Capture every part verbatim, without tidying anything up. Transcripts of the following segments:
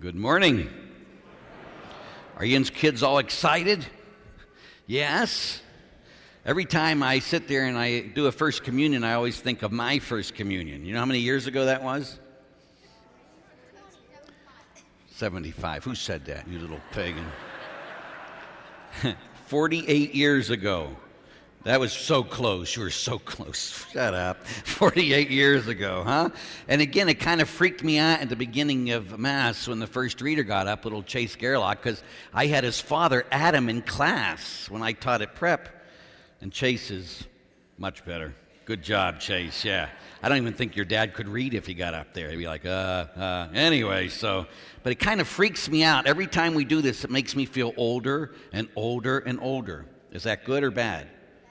Good morning. Are you kids all excited? Yes? Every time I sit there and I do a first communion, I always think of my first communion. You know how many years ago that was? seventy-five. Who said that, you little pagan? forty-eight years ago. That was so close. You were so close. Shut up. forty-eight years ago, huh? And again, it kind of freaked me out at the beginning of Mass when the first reader got up, little Chase Gerlach, because I had his father, Adam, in class when I taught at prep. And Chase is much better. Good job, Chase, yeah. I don't even think your dad could read if he got up there. He'd be like, uh, uh. Anyway, so, but it kind of freaks me out. Every time we do this, it makes me feel older and older and older. Is that good or bad?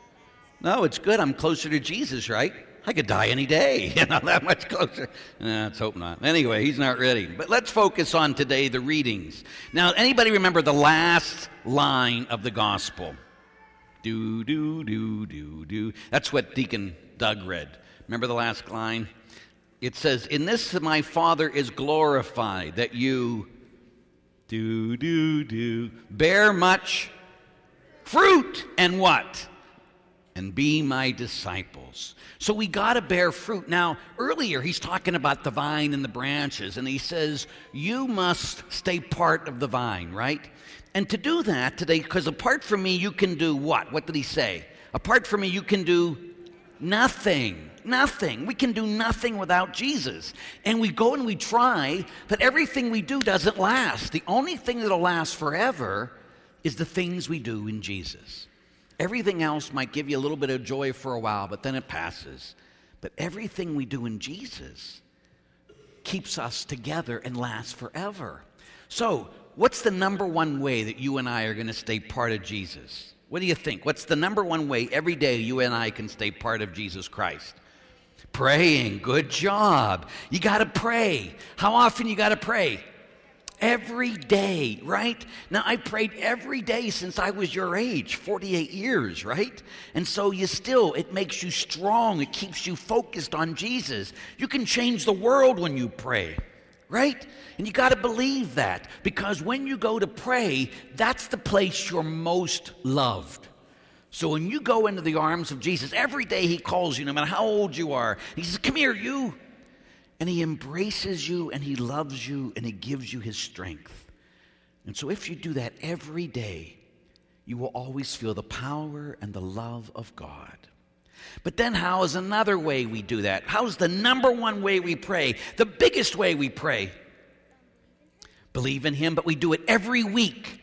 No, it's good. I'm closer to Jesus, right? I could die any day, you know, that much closer. Nah, let's hope not. Anyway, he's not ready. But let's focus on today the readings. Now, anybody remember the last line of the gospel? Do, do, do, do, do. That's what Deacon Doug read. Remember the last line? It says, "In this my Father is glorified, that you do, do, do, bear much fruit." And what? "And be my disciples." So we got to bear fruit. Now, earlier he's talking about the vine and the branches, and he says, you must stay part of the vine, right? And to do that today, because apart from me, you can do what? What did he say? Apart from me, you can do nothing. Nothing. We can do nothing without Jesus. And we go and we try, but everything we do doesn't last. The only thing that'll last forever is the things we do in Jesus. Everything else might give you a little bit of joy for a while, but then it passes. But everything we do in Jesus keeps us together and lasts forever. So, what's the number one way that you and I are going to stay part of Jesus? What do you think? What's the number one way every day you and I can stay part of Jesus Christ? Praying. Good job. You got to pray. How often you got to pray? Every day, right? Now, I prayed every day since I was your age, forty-eight years, right? And so you still, it makes you strong. It keeps you focused on Jesus. You can change the world when you pray, right? And you got to believe that, because when you go to pray, that's the place you're most loved. So when you go into the arms of Jesus, every day he calls you, no matter how old you are. He says, "Come here, you." And he embraces you, and he loves you, and he gives you his strength. And so if you do that every day, you will always feel the power and the love of God. But then how is another way we do that? How's the number one way we pray? The biggest way we pray? Believe in him, but we do it every week.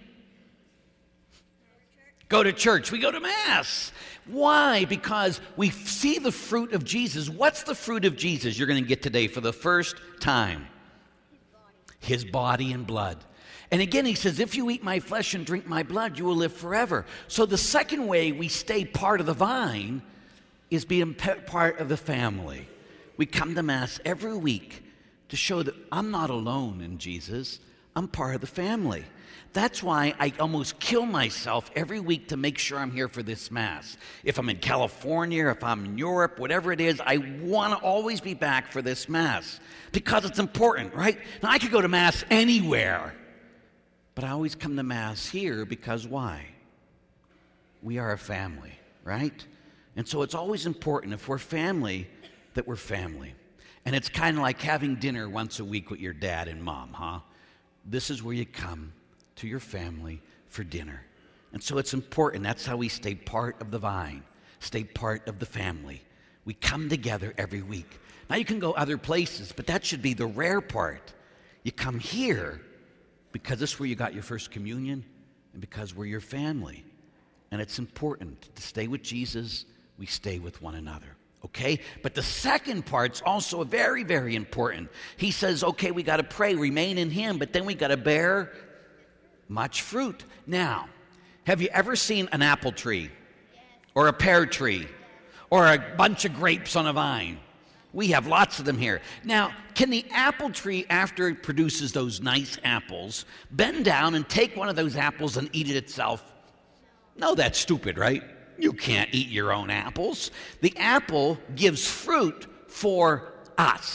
Go to church. We go to Mass. Why? Because we see the fruit of Jesus. What's the fruit of Jesus you're going to get today for the first time? His body and blood. And again, he says, if you eat my flesh and drink my blood, you will live forever. So the second way we stay part of the vine is being part of the family. We come to Mass every week to show that I'm not alone in Jesus. I'm part of the family. That's why I almost kill myself every week to make sure I'm here for this Mass. If I'm in California, if I'm in Europe, whatever it is, I want to always be back for this Mass because it's important, right? Now, I could go to Mass anywhere, but I always come to Mass here because why? We are a family, right? And so it's always important, if we're family, that we're family. And it's kind of like having dinner once a week with your dad and mom, huh? This is where you come to your family for dinner. And so it's important. That's how we stay part of the vine, stay part of the family. We come together every week. Now you can go other places, but that should be the rare part. You come here because this is where you got your first communion and because we're your family. And it's important to stay with Jesus. We stay with one another. Okay? But the second part's also very, very important. He says, okay, we got to pray, remain in him, but then we got to bear much fruit. Now, have you ever seen an apple tree or a pear tree or a bunch of grapes on a vine? We have lots of them here. Now, can the apple tree, after it produces those nice apples, bend down and take one of those apples and eat it itself? No, that's stupid, right? You can't eat your own apples. The apple gives fruit for us.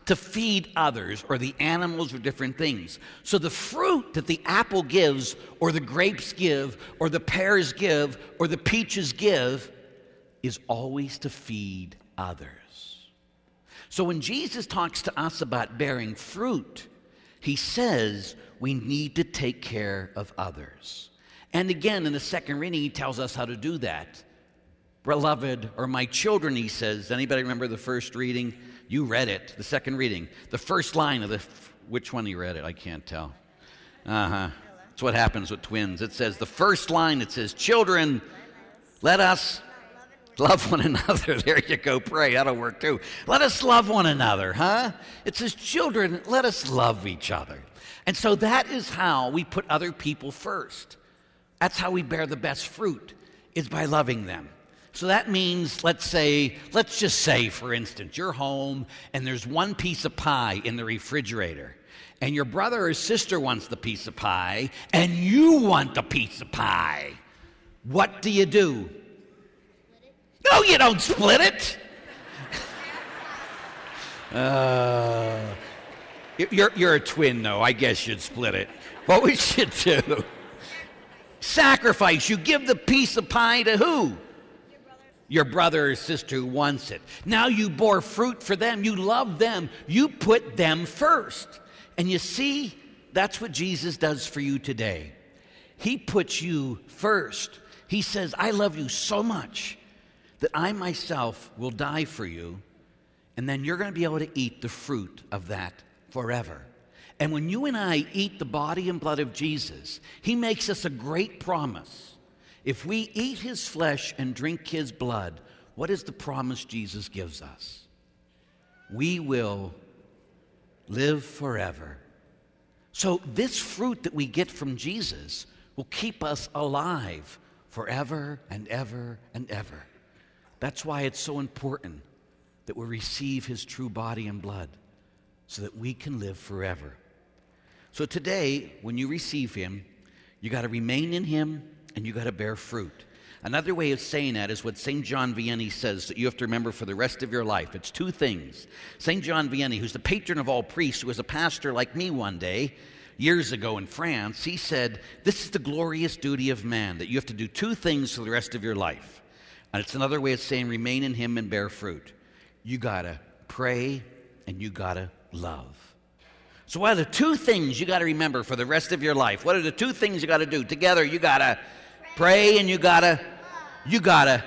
to feed others or the animals or different things. So the fruit that the apple gives or the grapes give or the pears give or the peaches give is always to feed others. So when Jesus talks to us about bearing fruit, he says we need to take care of others. And again, in the second reading, he tells us how to do that. Beloved, or my children, he says. Anybody remember the first reading? You read it, the second reading. The first line of the, which one you read it? I can't tell. Uh-huh. That's what happens with twins. It says, the first line, it says, children, let us love one another. There you go, pray. That'll work too. Let us love one another, huh? It says, children, let us love each other. And so that is how we put other people first. That's how we bear the best fruit, is by loving them. So that means, let's say, let's just say, for instance, you're home and there's one piece of pie in the refrigerator, and your brother or sister wants the piece of pie, and you want the piece of pie. What do you do? No, you don't split it. uh, you're, you're a twin, though. I guess you'd split it. What we should do? Sacrifice. You give the piece of pie to who? Your brother or sister who wants it. Now you bore fruit for them. You love them. You put them first. And you see, that's what Jesus does for you today. He puts you first. He says, I love you so much that I myself will die for you, and then you're going to be able to eat the fruit of that forever. And when you and I eat the body and blood of Jesus, he makes us a great promise. If we eat his flesh and drink his blood, what is the promise Jesus gives us? We will live forever. So this fruit that we get from Jesus will keep us alive forever and ever and ever. That's why it's so important that we receive his true body and blood so that we can live forever. So today, when you receive him, you got to remain in him and you got to bear fruit. Another way of saying that is what Saint John Vianney says that you have to remember for the rest of your life. It's two things. Saint John Vianney, who's the patron of all priests, who was a pastor like me one day, years ago in France, he said, this is the glorious duty of man, that you have to do two things for the rest of your life. And it's another way of saying remain in him and bear fruit. You got to pray and you got to love. So what are the two things you got to remember for the rest of your life? What are the two things you got to do? Together, you got to pray and you got to, you got to.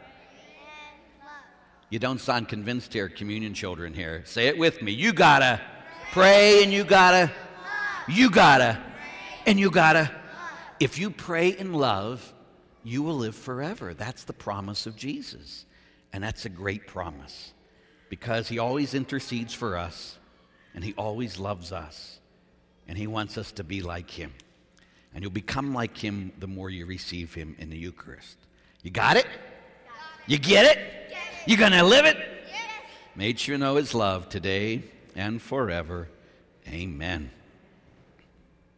You don't sound convinced here, communion children here. Say it with me. You got to pray and you got to, you got to, and you got to. If you pray and love, you will live forever. That's the promise of Jesus. And that's a great promise because he always intercedes for us. And he always loves us. And he wants us to be like him. And you'll become like him the more you receive him in the Eucharist. You got it? You get it? You gonna live it? Make sure you know his love today and forever. Amen.